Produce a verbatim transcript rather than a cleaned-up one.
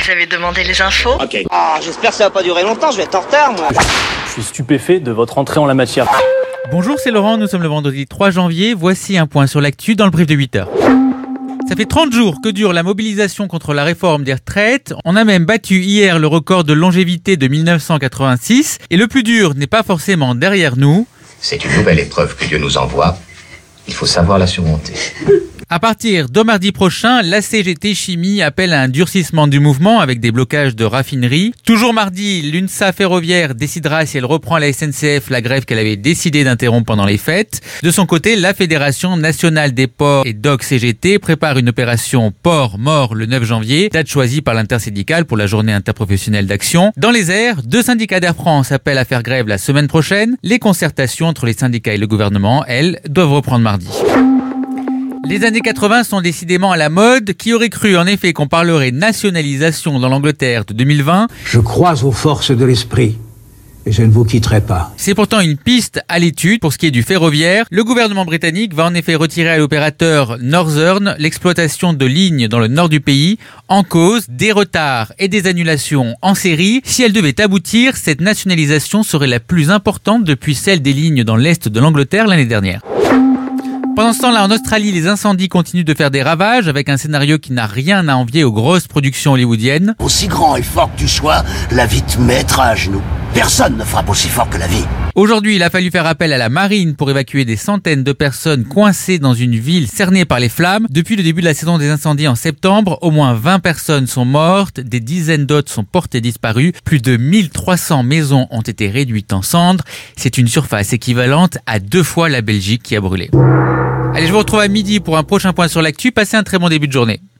Vous avez demandé les infos? Ok. Ah, j'espère que ça va pas durer longtemps, je vais être en retard, moi. Je suis stupéfait de votre entrée en la matière. Bonjour, c'est Laurent, nous sommes le vendredi trois janvier. Voici un point sur l'actu dans le brief de huit heures. Ça fait trente jours que dure la mobilisation contre la réforme des retraites. On a même battu hier le record de longévité de mille neuf cent quatre-vingt-six. Et le plus dur n'est pas forcément derrière nous. C'est une nouvelle épreuve que Dieu nous envoie. Il faut savoir la surmonter. À partir de mardi prochain, la C G T Chimie appelle à un durcissement du mouvement avec des blocages de raffineries. Toujours mardi, l'UNSA ferroviaire décidera si elle reprend à la S N C F la grève qu'elle avait décidé d'interrompre pendant les fêtes. De son côté, la Fédération nationale des ports et docks C G T prépare une opération Port Mort le neuf janvier, date choisie par l'intersyndicale pour la journée interprofessionnelle d'action. Dans les airs, deux syndicats d'Air France appellent à faire grève la semaine prochaine. Les concertations entre les syndicats et le gouvernement, elles, doivent reprendre mardi. Les années quatre-vingts sont décidément à la mode. Qui aurait cru en effet qu'on parlerait nationalisation dans l'Angleterre de deux mille vingt? Je crois aux forces de l'esprit et je ne vous quitterai pas. C'est pourtant une piste à l'étude pour ce qui est du ferroviaire. Le gouvernement britannique va en effet retirer à l'opérateur Northern l'exploitation de lignes dans le nord du pays, en cause des retards et des annulations en série. Si elle devait aboutir, cette nationalisation serait la plus importante depuis celle des lignes dans l'est de l'Angleterre l'année dernière. Pendant ce temps-là, en Australie, les incendies continuent de faire des ravages avec un scénario qui n'a rien à envier aux grosses productions hollywoodiennes. Aussi grand et fort que tu sois, la vie te mettra à genoux. Personne ne frappe aussi fort que la vie. Aujourd'hui, il a fallu faire appel à la marine pour évacuer des centaines de personnes coincées dans une ville cernée par les flammes. Depuis le début de la saison des incendies en septembre, au moins vingt personnes sont mortes, des dizaines d'autres sont portées disparues, plus de mille trois cents maisons ont été réduites en cendres. C'est une surface équivalente à deux fois la Belgique qui a brûlé. Allez, je vous retrouve à midi pour un prochain point sur l'actu. Passez un très bon début de journée.